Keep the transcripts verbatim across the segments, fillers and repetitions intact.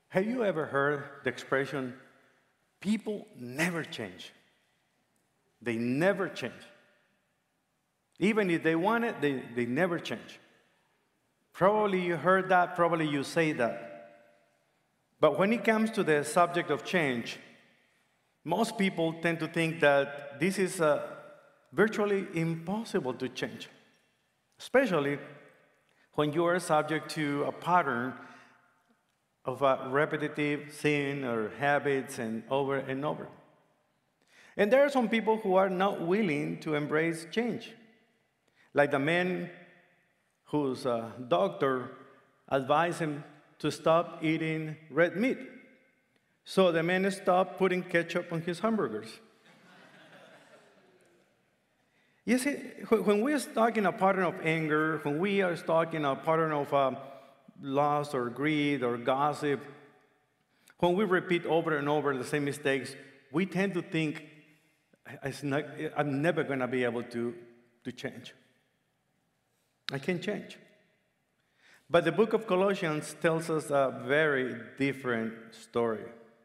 Have you ever heard the expression, people never change? They never change. Even if they want it, they, they never change. Probably you heard that, probably you say that. But when it comes to the subject of change, most people tend to think that this is uh, virtually impossible to change, especially when you are subject to a pattern of a repetitive sin or habits and over and over. And there are some people who are not willing to embrace change, like the man whose uh, doctor advised him to stop eating red meat. So the man stopped putting ketchup on his hamburgers. You see, when we are stuck in a pattern of anger, when we are stuck in a pattern of uh, lust or greed or gossip, when we repeat over and over the same mistakes, we tend to think, not, I'm never going to be able to, to change. I can't change. But the book of Colossians tells us a very different story.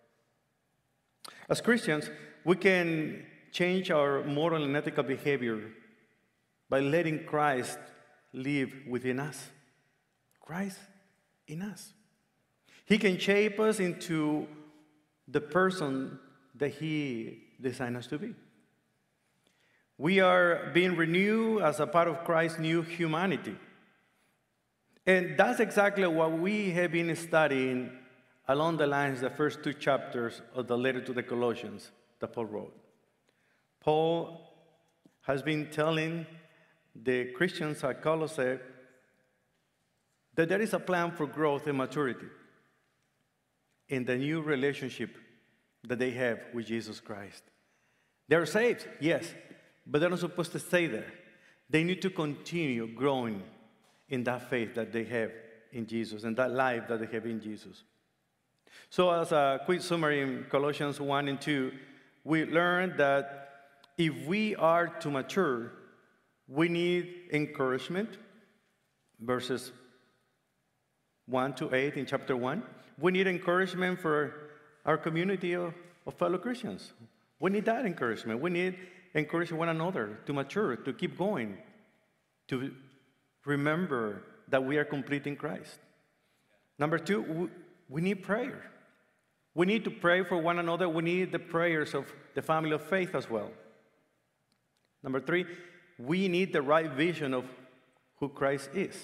As Christians, we can change our moral and ethical behavior by letting Christ live within us. Christ in us. He can shape us into the person that He designed us to be. We are being renewed as a part of Christ's new humanity. And that's exactly what we have been studying along the lines of the first two chapters of the letter to the Colossians that Paul wrote. Paul has been telling the Christians at Colossae that there is a plan for growth and maturity in the new relationship that they have with Jesus Christ. They're saved, yes, but they're not supposed to stay there. They need to continue growing in that faith that they have in Jesus and that life that they have in Jesus. So as a quick summary in Colossians one and two, we learned that if we are to mature, we need encouragement, verses one to eight in chapter one. We need encouragement for our community of, of fellow Christians. We need that encouragement. We need encourage one another to mature, to keep going, to remember that we are complete in Christ. Number two, we need prayer. We need to pray for one another. We need the prayers of the family of faith as well. Number three, we need the right vision of who Christ is.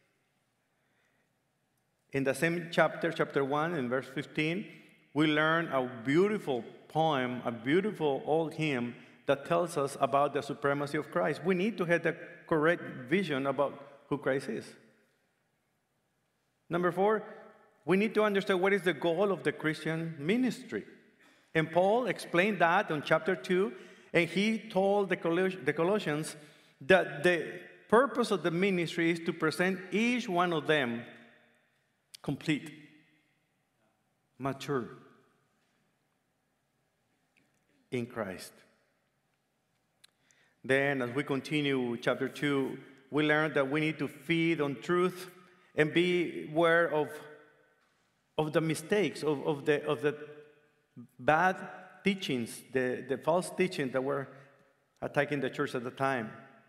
In the same chapter, chapter one, in verse fifteen, we learn a beautiful poem, a beautiful old hymn that tells us about the supremacy of Christ. We need to have the correct vision about who Christ is. Number four, we need to understand what is the goal of the Christian ministry. And Paul explained that in chapter two, and he told the, Coloss- the Colossians that the purpose of the ministry is to present each one of them complete, mature in Christ. Then, as we continue chapter two, we learn that we need to feed on truth and be aware of, of the mistakes, of, of, the, of the bad teachings, the, the false teachings that were attacking the church at the time.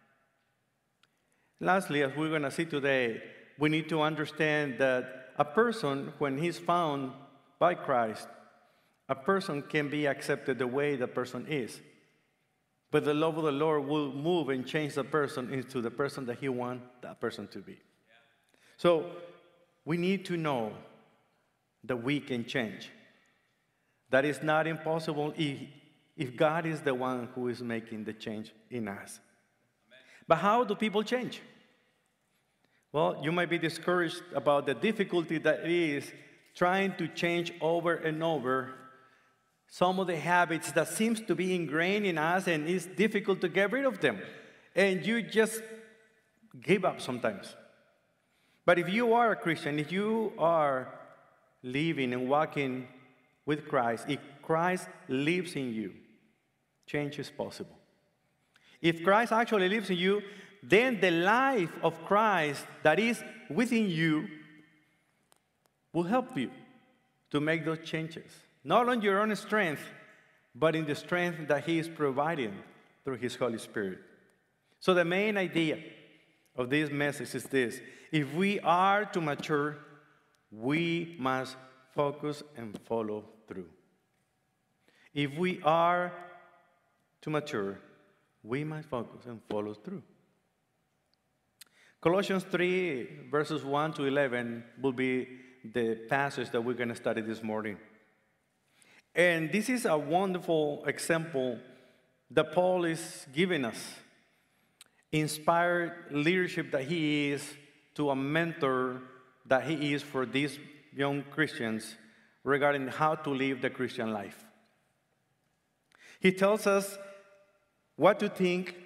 Lastly, as we're going to see today, we need to understand that a person, when he's found by Christ, a person can be accepted the way the person is. But the love of the Lord will move and change the person into the person that He wants that person to be. Yeah. So we need to know that we can change. That is not impossible if, if God is the one who is making the change in us. Amen. But how do people change? Well, you might be discouraged about the difficulty that it is trying to change over and over some of the habits that seems to be ingrained in us, and it's difficult to get rid of them. And you just give up sometimes. But if you are a Christian, if you are living and walking with Christ, if Christ lives in you, change is possible. If Christ actually lives in you, then the life of Christ that is within you will help you to make those changes. Not on your own strength, but in the strength that He is providing through His Holy Spirit. So the main idea of this message is this: if we are to mature, we must focus and follow through. If we are to mature, we must focus and follow through. Colossians three, verses one to eleven will be the passage that we're going to study this morning. And this is a wonderful example that Paul is giving us. Inspired leadership that he is to a mentor that he is for these young Christians regarding how to live the Christian life. He tells us what to think.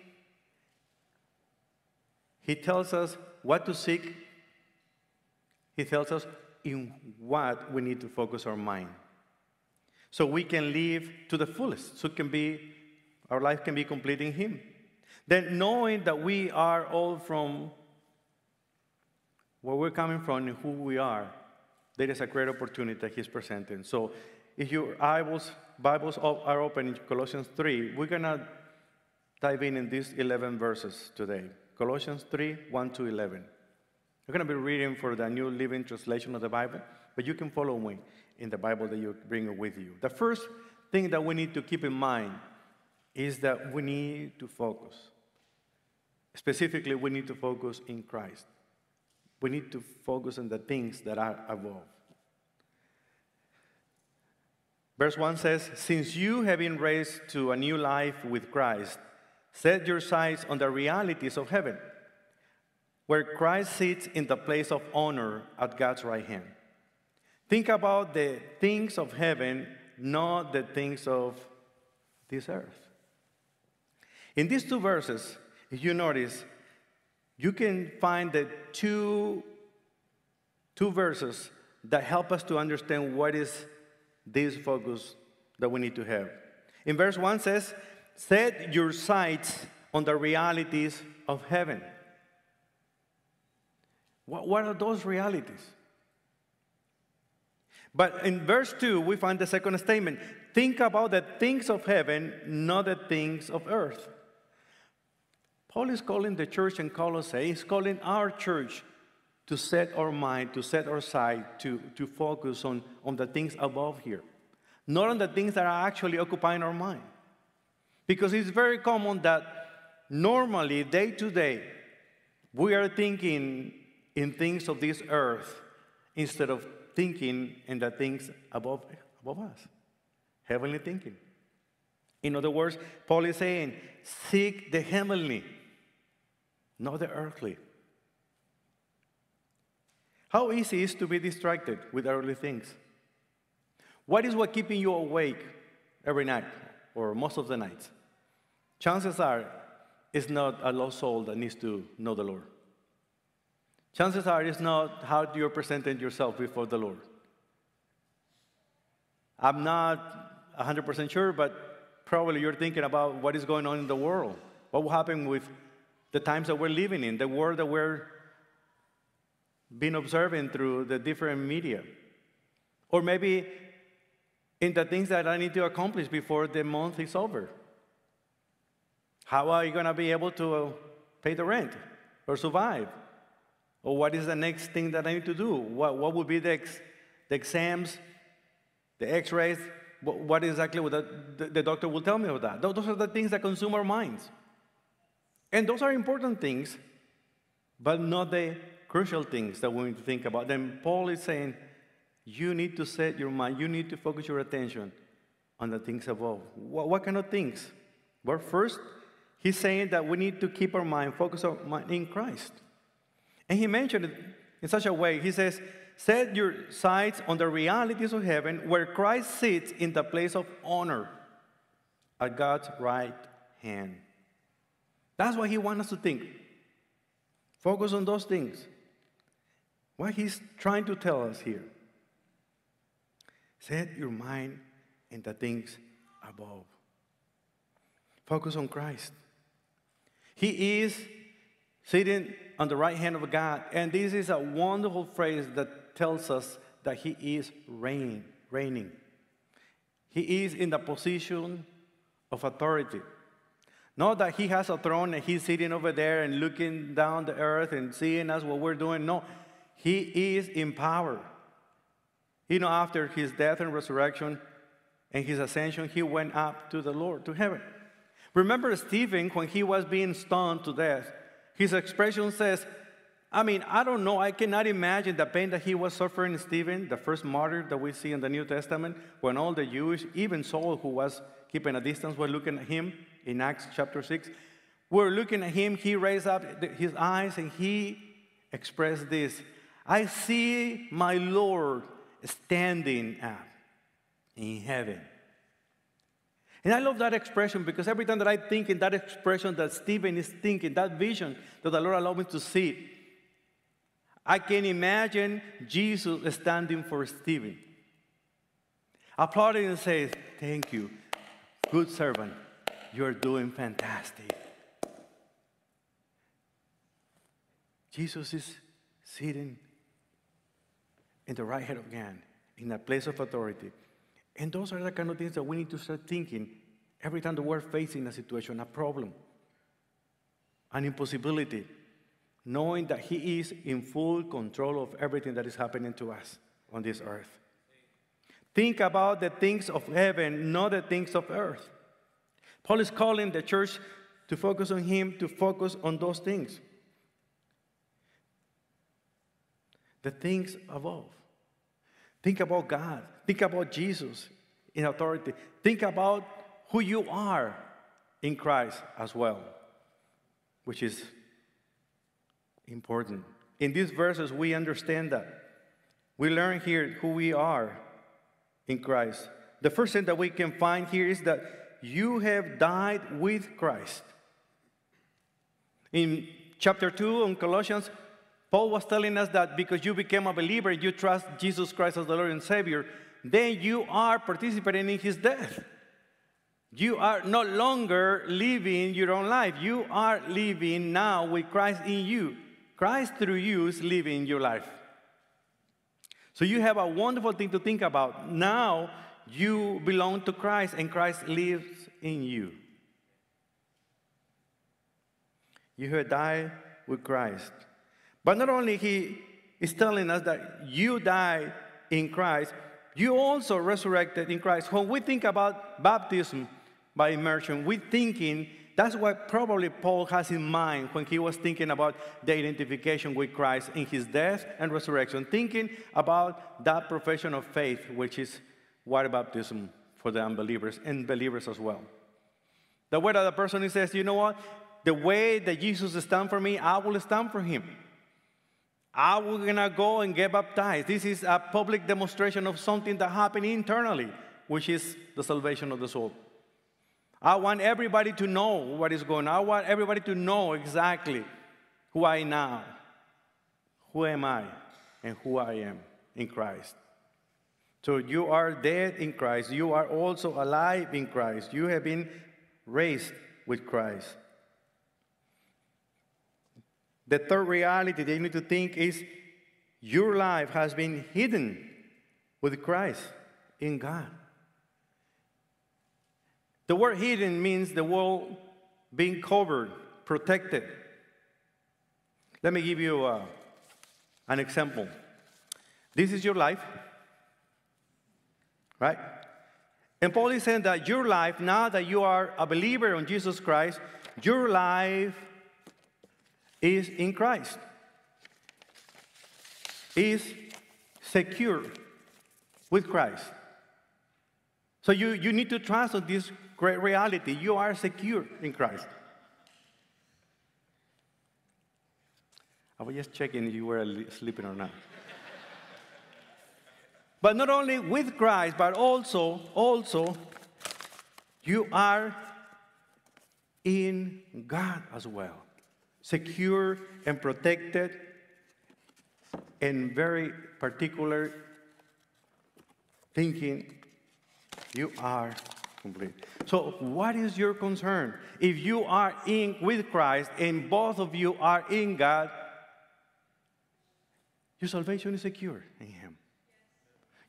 He tells us what to seek. He tells us in what we need to focus our mind, so we can live to the fullest, so it can be, our life can be complete in Him. Then, knowing that we are all from where we're coming from and who we are, there is a great opportunity that He's presenting. So if your Bibles, Bibles are open in Colossians three, we're going to dive in in these eleven verses today. Colossians three, one to eleven. I'm going to be reading for the New Living Translation of the Bible, but you can follow me in the Bible that you bring with you. The first thing that we need to keep in mind is that we need to focus. Specifically, we need to focus in Christ. We need to focus on the things that are above. Verse one says, "Since you have been raised to a new life with Christ, set your sights on the realities of heaven, where Christ sits in the place of honor at God's right hand. Think about the things of heaven, not the things of this earth." In these two verses, if you notice, you can find the two, two verses that help us to understand what is this focus that we need to have. In verse one says, "Set your sights on the realities of heaven." What, what are those realities? But in verse two, we find the second statement. Think about the things of heaven, not the things of earth. Paul is calling the church in Colossae, he's calling our church to set our mind, to set our sight, to, to focus on, on the things above here, not on the things that are actually occupying our mind. Because it's very common that normally, day to day, we are thinking in things of this earth instead of thinking in the things above, above us, heavenly thinking. In other words, Paul is saying, seek the heavenly, not the earthly. How easy is it to be distracted with earthly things? What is what keeping you awake every night or most of the nights? Chances are it's not a lost soul that needs to know the Lord. Chances are it's not how you're presenting yourself before the Lord. I'm not one hundred percent sure, but probably you're thinking about what is going on in the world. What will happen with the times that we're living in, the world that we're being observing through the different media. Or maybe in the things that I need to accomplish before the month is over. How are you going to be able to pay the rent or survive? Or what is the next thing that I need to do? What, what would be the, ex, the exams, the x-rays? What, what exactly would the, the, the doctor will tell me about that? Those are the things that consume our minds. And those are important things, but not the crucial things that we need to think about. Then Paul is saying, you need to set your mind, you need to focus your attention on the things above. What, what kind of things? Well, first, he's saying that we need to keep our mind focused on in Christ. And he mentioned it in such a way. He says, set your sights on the realities of heaven where Christ sits in the place of honor at God's right hand. That's what he wants us to think. Focus on those things. What he's trying to tell us here. Set your mind in the things above. Focus on Christ. He is sitting on the right hand of God. And this is a wonderful phrase that tells us that he is reign, reigning. He is in the position of authority. Not that he has a throne and he's sitting over there and looking down the earth and seeing us what we're doing. No, he is in power. You know, after his death and resurrection and his ascension, he went up to the Lord, to heaven. Remember Stephen, when he was being stoned to death, his expression says, I mean, I don't know, I cannot imagine the pain that he was suffering, Stephen, the first martyr that we see in the New Testament, when all the Jewish, even Saul, who was keeping a distance, were looking at him in Acts chapter six. We're looking at him, he raised up his eyes and he expressed this, I see my Lord standing up in heaven. And I love that expression because every time that I think in that expression that Stephen is thinking, that vision that the Lord allowed me to see, I can imagine Jesus standing for Stephen, applauding and saying, thank you, good servant, you're doing fantastic. Jesus is sitting in the right hand of God, in a place of authority. And those are the kind of things that we need to start thinking every time that we're facing a situation, a problem, an impossibility, knowing that he is in full control of everything that is happening to us on this earth. Think about the things of heaven, not the things of earth. Paul is calling the church to focus on him, to focus on those things. The things above. Think about God. Think about Jesus in authority. Think about who you are in Christ as well, which is important. In these verses, we understand that. We learn here who we are in Christ. The first thing that we can find here is that you have died with Christ. In chapter two in Colossians, Paul was telling us that because you became a believer, you trust Jesus Christ as the Lord and Savior, then you are participating in his death. You are no longer living your own life. You are living now with Christ in you. Christ through you is living your life. So you have a wonderful thing to think about. Now you belong to Christ and Christ lives in you. You have died with Christ. But not only he is telling us that you died in Christ, you also resurrected in Christ. When we think about baptism by immersion, we're thinking that's what probably Paul has in mind when he was thinking about the identification with Christ in his death and resurrection, thinking about that profession of faith, which is water baptism for the unbelievers and believers as well. The way that the person says, you know what, the way that Jesus stands for me, I will stand for him. I will gonna go and get baptized. This is a public demonstration of something that happened internally, which is the salvation of the soul. I want everybody to know what is going on. I want everybody to know exactly who I am now, who am I, and who I am in Christ. So you are dead in Christ. You are also alive in Christ. You have been raised with Christ. The third reality that you need to think is your life has been hidden with Christ in God. The word hidden means the world being covered, protected. Let me give you uh, an example. This is your life, right? And Paul is saying that your life, now that you are a believer in Jesus Christ, your life is in Christ, is secure with Christ. So you, you need to trust on this great reality. You are secure in Christ. I was just checking if you were sleeping or not. But not only with Christ, but also, also, you are in God as well. Secure and protected, and very particular thinking, you are complete. So what is your concern? If you are in with Christ and both of you are in God, your salvation is secure in him.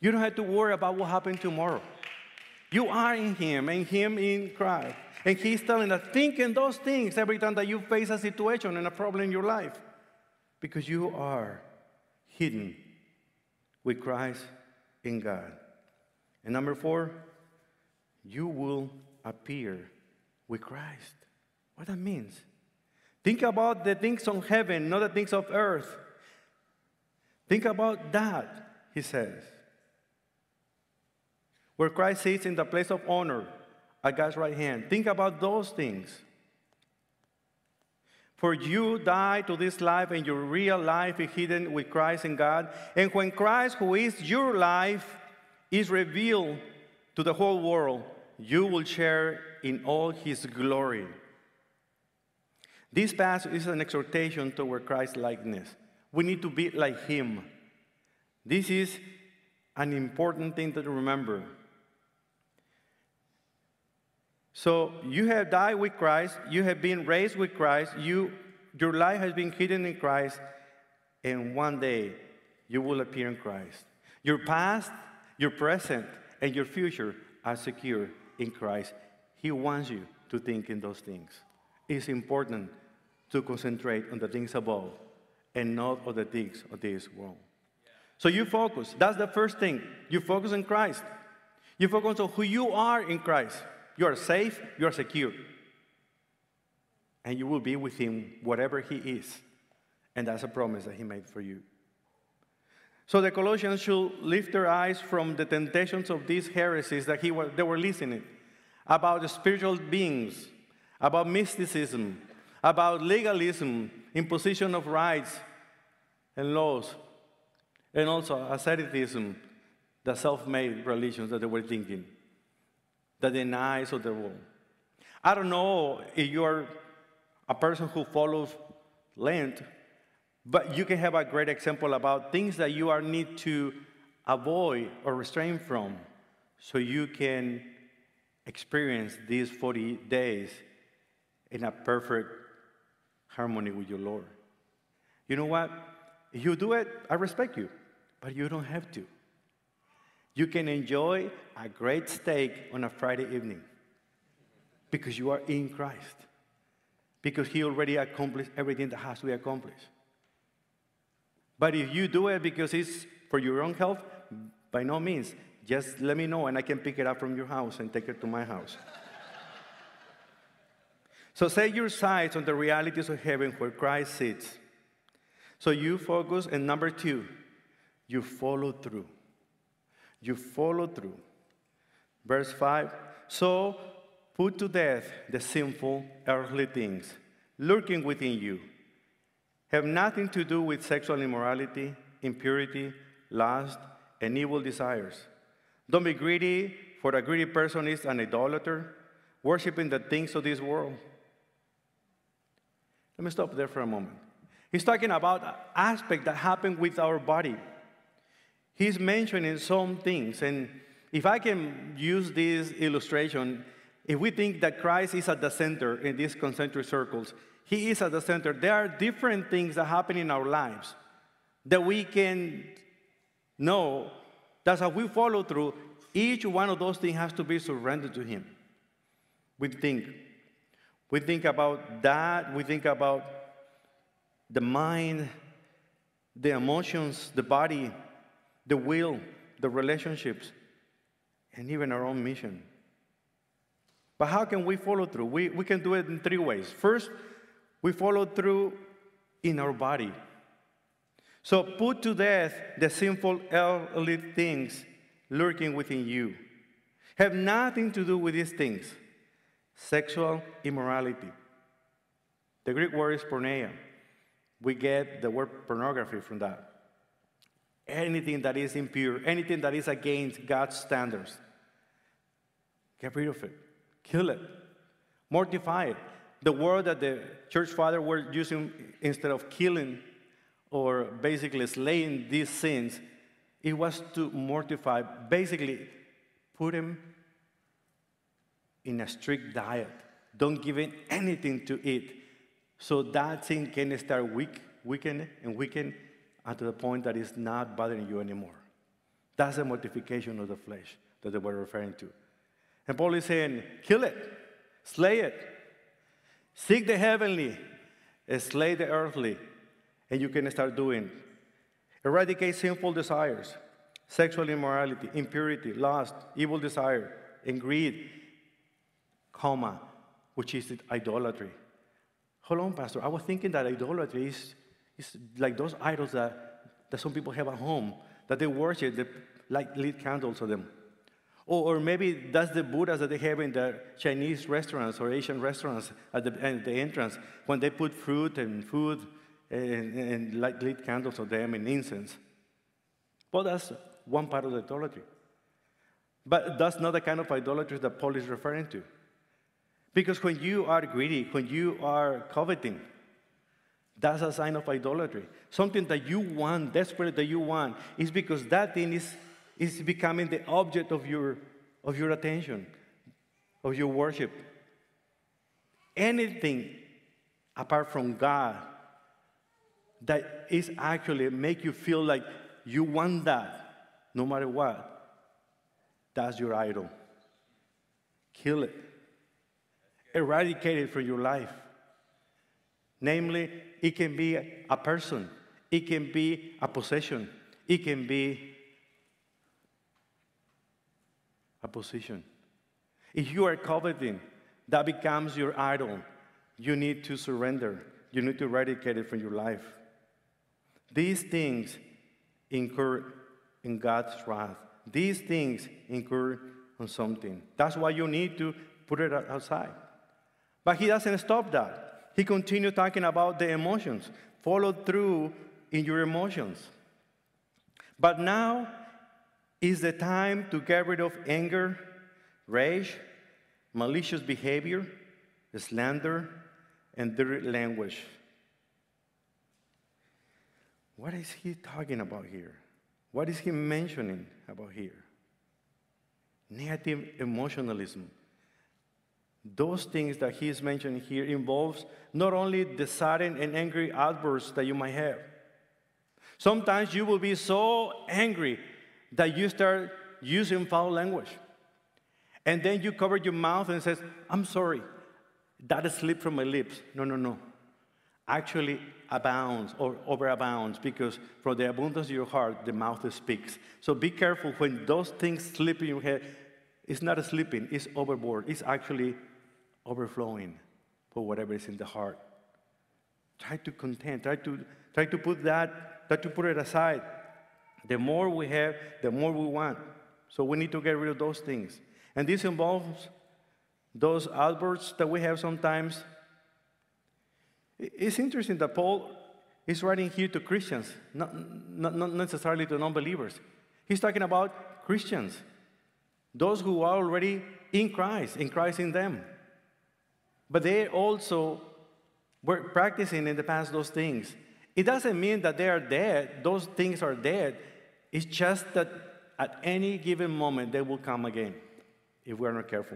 You don't have to worry about what happened tomorrow. You are in Him, and Him in Christ. And He's telling us, think in those things every time that you face a situation and a problem in your life. Because you are hidden with Christ in God. And number four, you will appear with Christ. What that means? Think about the things on heaven, not the things of earth. Think about that, he says. Where Christ sits in the place of honor at God's right hand. Think about those things. For you die to this life, and your real life is hidden with Christ in God. And when Christ, who is your life, is revealed to the whole world, you will share in all His glory. This passage is an exhortation toward Christ's likeness. We need to be like Him. This is an important thing to remember. So you have died with Christ, you have been raised with Christ, you, your life has been hidden in Christ, and one day you will appear in Christ. Your past, your present, and your future are secure in Christ. He wants you to think in those things. It's important to concentrate on the things above and not on the things of this world. So you focus. That's the first thing. You focus on Christ. You focus on who you are in Christ. You are safe, you are secure. And you will be with Him whatever He is. And that's a promise that He made for you. So the Colossians should lift their eyes from the temptations of these heresies that he was, they were listening about the spiritual beings, about mysticism, about legalism, imposition of rights and laws, and also asceticism, the self-made religions that they were thinking. The denies of the world. I don't know if you're a person who follows Lent, but you can have a great example about things that you are need to avoid or restrain from so you can experience these forty days in a perfect harmony with your Lord. You know what? If you do it, I respect you, but you don't have to. You can enjoy a great steak on a Friday evening because you are in Christ, because He already accomplished everything that has to be accomplished. But if you do it because it's for your own health, by no means, just let me know and I can pick it up from your house and take it to my house. So set your sights on the realities of heaven where Christ sits. So you focus, and number two, you follow through. You follow through. Verse five, so put to death the sinful earthly things lurking within you. Have nothing to do with sexual immorality, impurity, lust, and evil desires. Don't be greedy, for a greedy person is an idolater, worshiping the things of this world. Let me stop there for a moment. He's talking about aspects that happen with our body. He's mentioning some things, and if I can use this illustration, if we think that Christ is at the center in these concentric circles, He is at the center. There are different things that happen in our lives that we can know that as we follow through, each one of those things has to be surrendered to Him. We think. We think about that. We think about the mind, the emotions, the body, the will, the relationships, and even our own mission. But how can we follow through? We, we can do it in three ways. First, we follow through in our body. So put to death the sinful earthly things lurking within you. Have nothing to do with these things. Sexual immorality. The Greek word is porneia. We get the word pornography from that. Anything that is impure, anything that is against God's standards, get rid of it. Kill it. Mortify it. The word that the church fathers were using instead of killing or basically slaying these sins, it was to mortify, basically put him in a strict diet. Don't give him anything to eat. So that thing can start weak, weaken and weaken, and to the point that it's not bothering you anymore. That's the mortification of the flesh that they were referring to. And Paul is saying, kill it, slay it, seek the heavenly, and slay the earthly, and you can start doing. Eradicate sinful desires, sexual immorality, impurity, lust, evil desire, and greed, comma, which is idolatry. Hold on, Pastor. I was thinking that idolatry is, is like those idols that, that some people have at home, that they worship, they like lit candles to them. Or, or maybe that's the Buddhas that they have in the Chinese restaurants or Asian restaurants at the, at the entrance, when they put fruit and food and, and light lit candles on them and incense. Well, that's one part of the idolatry. But that's not the kind of idolatry that Paul is referring to. Because when you are greedy, when you are coveting, that's a sign of idolatry. Something that you want, desperately that you want, is because that thing is, is becoming the object of your, of your attention, of your worship. Anything apart from God that is actually make you feel like you want that, no matter what, that's your idol. Kill it. Eradicate it from your life. Namely, it can be a person, it can be a possession, it can be a position. If you are coveting, that becomes your idol. You need to surrender. You need to eradicate it from your life. These things incur in God's wrath. These things incur on something. That's why you need to put it outside. But he doesn't stop that. He continues talking about the emotions. Follow through in your emotions. But now is the time to get rid of anger, rage, malicious behavior, slander, and dirty language. What is he talking about here? What is he mentioning about here? Negative emotionalism. Those things that he is mentioning here involves not only the sudden and angry outbursts that you might have. Sometimes you will be so angry that you start using foul language. And then you cover your mouth and says, I'm sorry, that slipped from my lips. No, no, no. Actually abounds or overabounds, because from the abundance of your heart, the mouth speaks. So be careful when those things slip in your head. It's not a slipping, it's overboard. It's actually overflowing for whatever is in the heart. Try to contain, try to, try to put that, try to put it aside. The more we have, the more we want. So we need to get rid of those things. And this involves those outbursts that we have sometimes. It's interesting that Paul is writing here to Christians, not, not, not necessarily to non-believers. He's talking about Christians, those who are already in Christ, in Christ in them. But they also were practicing in the past those things. It doesn't mean that they are dead. Those things are dead. It's just that at any given moment, they will come again if we're not careful.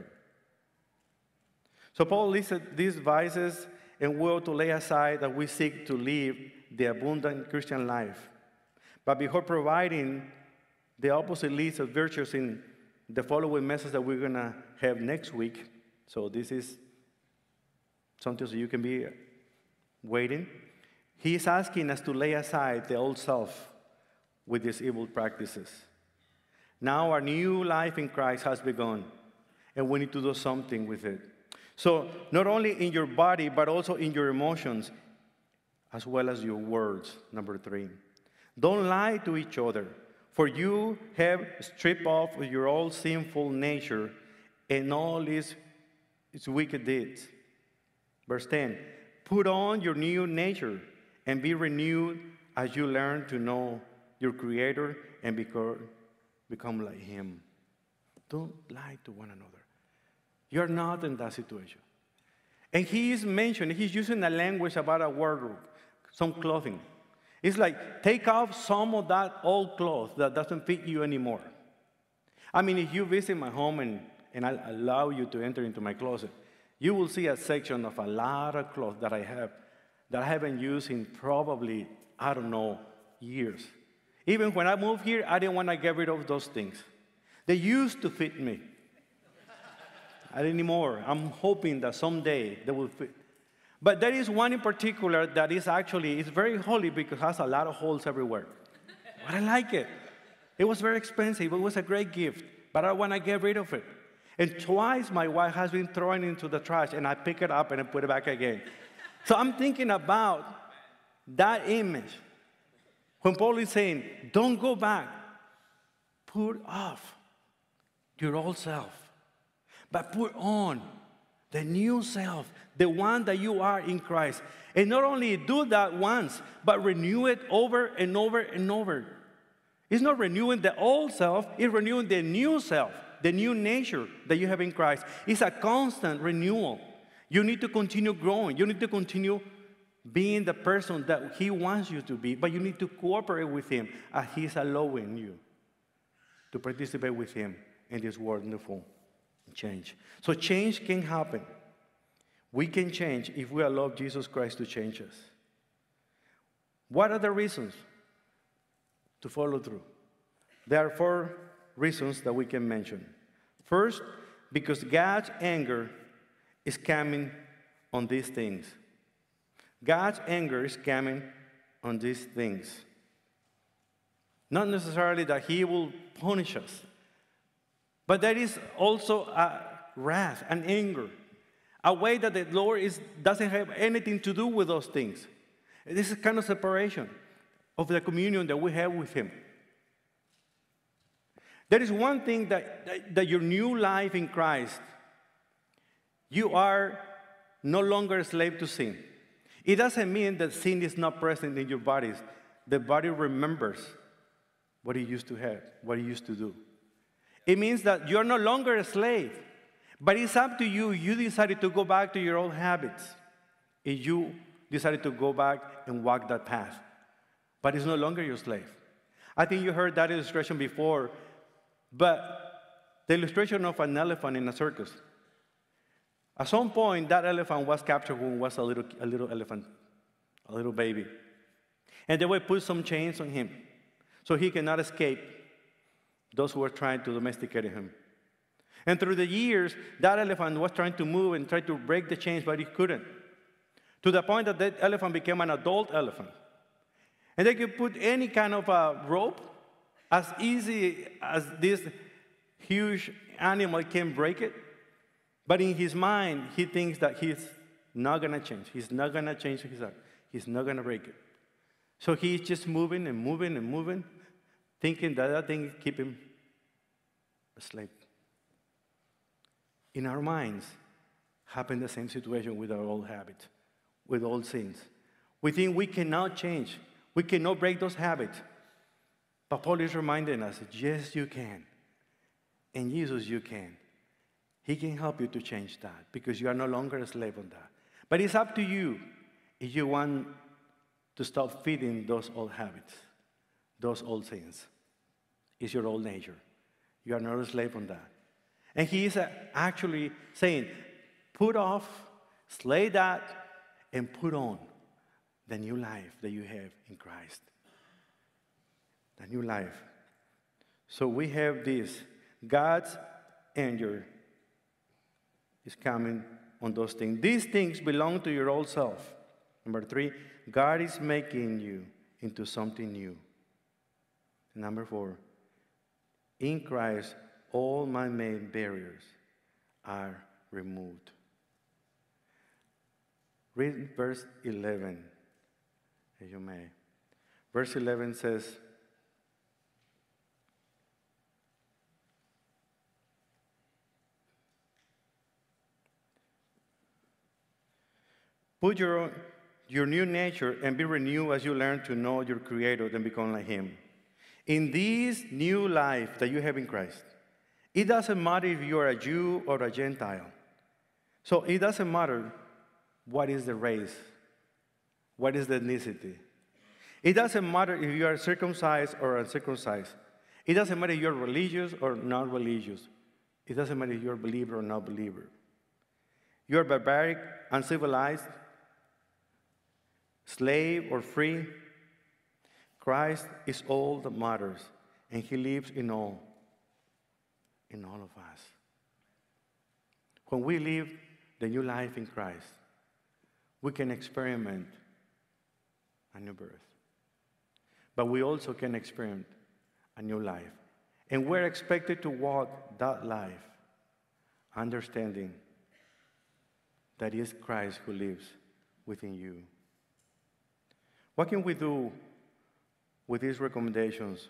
So Paul listed these vices and will to lay aside that we seek to live the abundant Christian life. But before providing the opposite list of virtues in the following message that we're going to have next week, so this is something so you can be waiting. He is asking us to lay aside the old self with these evil practices. Now our new life in Christ has begun, and we need to do something with it. So not only in your body, but also in your emotions, as well as your words, number three. Don't lie to each other, for you have stripped off your old sinful nature and all its, its wicked deeds. Verse ten, put on your new nature and be renewed as you learn to know your Creator and become, become like Him. Don't lie to one another. You're not in that situation. And he is mentioning, he's using a language about a wardrobe, some clothing. It's like, take off some of that old cloth that doesn't fit you anymore. I mean, if you visit my home and, and I allow you to enter into my closet, you will see a section of a lot of clothes that I have that I haven't used in probably, I don't know, years. Even when I moved here, I didn't want to get rid of those things. They used to fit me. Not anymore. I'm hoping that someday they will fit. But there is one in particular that is actually, it's very holy because it has a lot of holes everywhere. But I like it. It was very expensive. It was a great gift. But I want to get rid of it. And twice my wife has been throwing it into the trash, and I pick it up and I put it back again. So I'm thinking about that image. When Paul is saying, don't go back. Put off your old self. But put on the new self, the one that you are in Christ. And not only do that once, but renew it over and over and over. It's not renewing the old self, it's renewing the new self, the new nature that you have in Christ. It's a constant renewal. You need to continue growing. You need to continue being the person that He wants you to be, but you need to cooperate with Him as He's allowing you to participate with Him in this wonderful change. So change can happen. We can change if we allow Jesus Christ to change us. What are the reasons to follow through? There are four reasons that we can mention. First, because God's anger is coming on these things. God's anger is coming on these things. Not necessarily that He will punish us, but there is also a wrath, an anger, a way that the Lord is, doesn't have anything to do with those things. This is kind of separation of the communion that we have with Him. There is one thing that, that, that your new life in Christ, you are no longer a slave to sin. It doesn't mean that sin is not present in your bodies. The body remembers what it used to have, what it used to do. It means that you're no longer a slave, but it's up to you. You decided to go back to your old habits, and you decided to go back and walk that path. But it's no longer your slave. I think you heard that illustration before, but the illustration of an elephant in a circus. At some point, that elephant was captured when he was a little, a little elephant, a little baby. And they would put some chains on him so he cannot escape those who were trying to domesticate him. And through the years, that elephant was trying to move and try to break the chains, but he couldn't. To the point that that elephant became an adult elephant. And they could put any kind of a rope, as easy as this huge animal can break it. But in his mind, he thinks that he's not going to change. He's not going to change his heart. He's not going to break it. So he's just moving and moving and moving, thinking that that thing keep him asleep. In our minds, happen the same situation with our old habits, with old sins. We think we cannot change. We cannot break those habits. But Paul is reminding us, yes, you can. And Jesus, you can. He can help you to change that because you are no longer a slave on that. But it's up to you if you want to stop feeding those old habits, those old sins. It's your old nature. You are not a slave on that. And he is actually saying, put off, slay that, and put on the new life that you have in Christ. The new life. So we have this. God's anger is coming on those things. These things belong to your old self. Number three, God is making you into something new. Number four, in Christ, all my main barriers are removed. Read verse eleven, if you may. Verse eleven says, put your, your new nature and be renewed as you learn to know your Creator and become like Him. In this new life that you have in Christ, it doesn't matter if you are a Jew or a Gentile. So it doesn't matter what is the race, what is the ethnicity. It doesn't matter if you are circumcised or uncircumcised. It doesn't matter if you're religious or not religious. It doesn't matter if you're a believer or not believer. You're barbaric, uncivilized, slave or free. Christ is all that matters, and he lives in all, in all of us. When we live the new life in Christ, we can experiment a new birth. But we also can experience a new life. And we're expected to walk that life, understanding that it is Christ who lives within you. What can we do with these recommendations?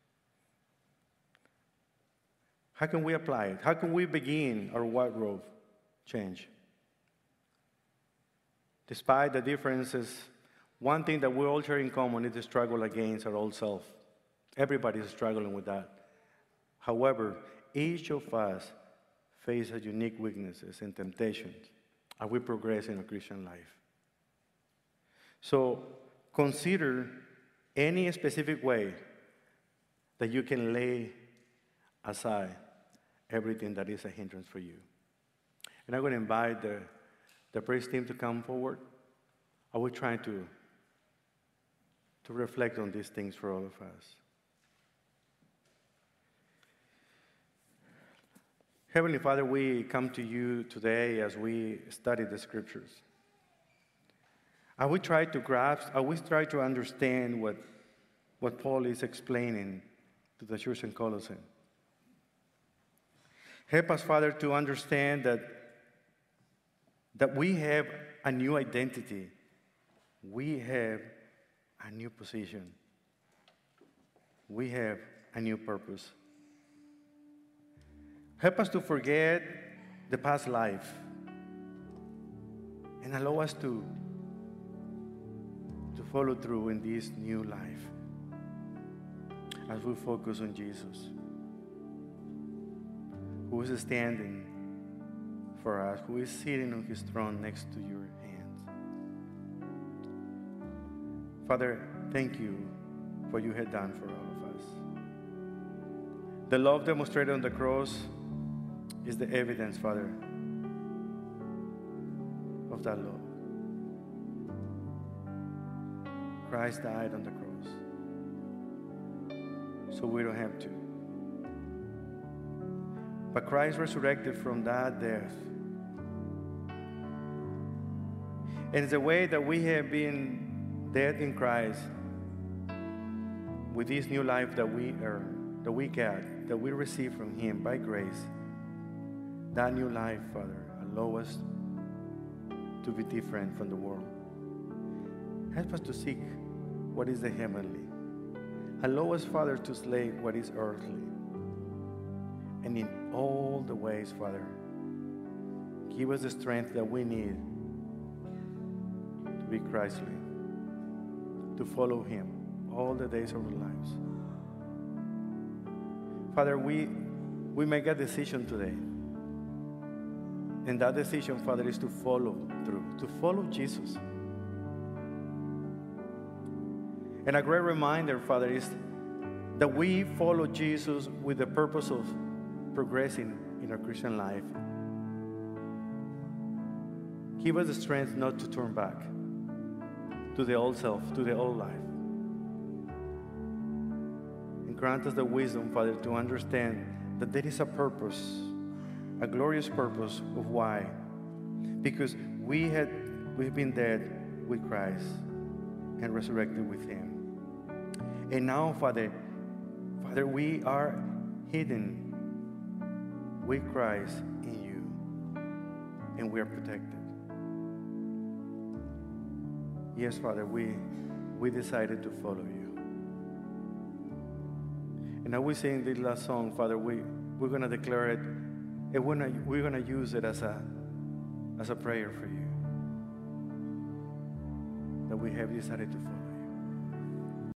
How can we apply it? How can we begin our wardrobe change? Despite the differences, one thing that we all share in common is the struggle against our old self. Everybody is struggling with that. However, each of us faces unique weaknesses and temptations as we progress in our Christian life. So consider any specific way that you can lay aside everything that is a hindrance for you. And I'm going to invite the, the praise team to come forward. I will try to, to reflect on these things for all of us. Heavenly Father, we come to you today as we study the scriptures. I will try to grasp, I will try to understand what, what Paul is explaining to the church in Colossae. Help us, Father, to understand that, that we have a new identity. We have a new position. We have a new purpose. Help us to forget the past life and allow us to, to follow through in this new life as we focus on Jesus, who is standing for us, who is sitting on his throne next to your hands. Father, thank you for what you had done for all of us. The love demonstrated on the cross is the evidence, Father, of that love. Christ died on the cross, so we don't have to. But Christ resurrected from that death. And it's the way that we have been dead in Christ with this new life that we earn, that we get, that we receive from him by grace. That new life, Father, allow us to be different from the world. Help us to seek what is the heavenly. Allow us, Father, to slay what is earthly. And in all the ways, Father, give us the strength that we need to be Christly, to follow him all the days of our lives. Father, we, we make a decision today. And that decision, Father, is to follow through, to follow Jesus. And a great reminder, Father, is that we follow Jesus with the purpose of progressing in our Christian life. Give us the strength not to turn back to the old self, to the old life. And grant us the wisdom, Father, to understand that there is a purpose, a glorious purpose of why. Because we had, we've been dead with Christ and resurrected with him. And now, Father, Father, we are hidden with Christ in you, and we are protected. Yes, Father, we, we decided to follow you. And now we sing this last song, Father, we, we're going to declare it, and we're gonna, we're going to use it as a, as a prayer for you, that we have decided to follow.